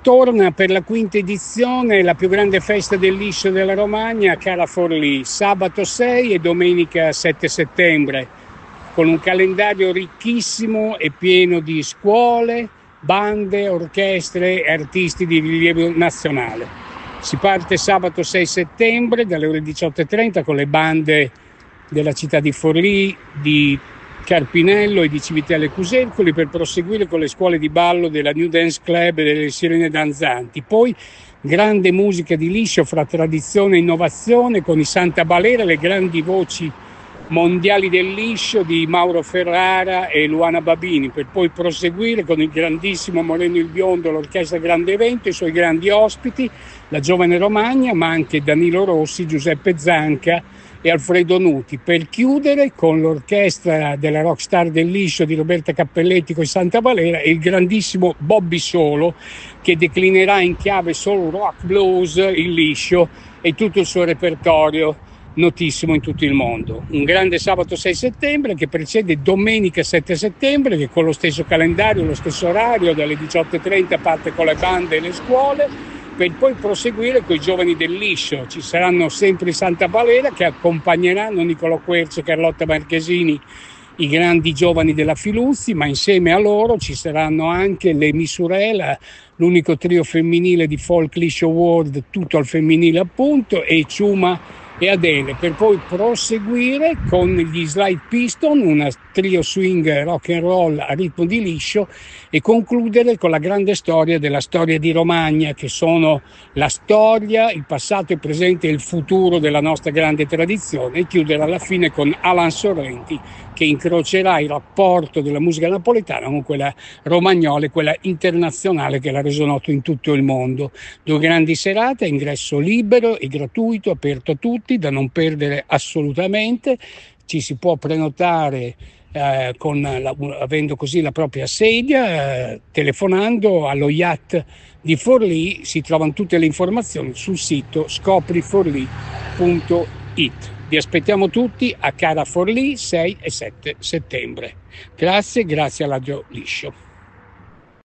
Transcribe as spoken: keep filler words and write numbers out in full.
Torna per la quinta edizione la più grande festa del liscio della Romagna, Cara Forlì, sabato sei e domenica sette settembre, con un calendario ricchissimo e pieno di scuole, bande, orchestre e artisti di rilievo nazionale. Si parte sabato sei settembre dalle ore diciotto e trenta con le bande della città di Forlì, di Carpinello e di Civitella e Cusercoli, per proseguire con le scuole di ballo della New Dance Club e delle Sirene Danzanti. Poi grande musica di liscio fra tradizione e innovazione con i Santa Balera, le grandi voci mondiali del liscio di Mauro Ferrara e Luana Babini, per poi proseguire con il grandissimo Moreno il Biondo, l'orchestra Grande Evento, i suoi grandi ospiti, la Giovane Romagna, ma anche Danilo Rossi, Giuseppe Zanca e Alfredo Nuti, per chiudere con l'orchestra della rockstar del liscio di Roberta Cappelletti con i Santa Valera e il grandissimo Bobby Solo, che declinerà in chiave soul rock blues il liscio e tutto il suo repertorio notissimo in tutto il mondo. Un grande sabato sei settembre che precede domenica sette settembre, che con lo stesso calendario, lo stesso orario, dalle diciotto e trenta parte con le bande e le scuole, per poi proseguire con i giovani del liscio. Ci saranno sempre i Santa Valera che accompagneranno Nicolò Quercio e Carlotta Marchesini, i grandi giovani della Filuzzi, ma insieme a loro ci saranno anche le Misurela, l'unico trio femminile di folk liscio world, tutto al femminile appunto, e Ciuma e Adele, per poi proseguire con gli Slide Piston, una trio swing rock and roll a ritmo di liscio, e concludere con la grande storia della storia di Romagna, che sono la storia, il passato, il presente e il futuro della nostra grande tradizione, e chiudere alla fine con Alan Sorrenti, che incrocerà il rapporto della musica napoletana con quella romagnola e quella internazionale che l'ha reso noto in tutto il mondo. Due grandi serate, ingresso libero e gratuito, aperto a tutti, da non perdere assolutamente. Ci si può prenotare eh, con la, avendo così la propria sedia, eh, telefonando allo yacht di Forlì. Si trovano tutte le informazioni sul sito scopri forlì punto it. Vi aspettiamo tutti a Cara Forlì sei e sette settembre. Grazie, grazie alla Radio Liscio.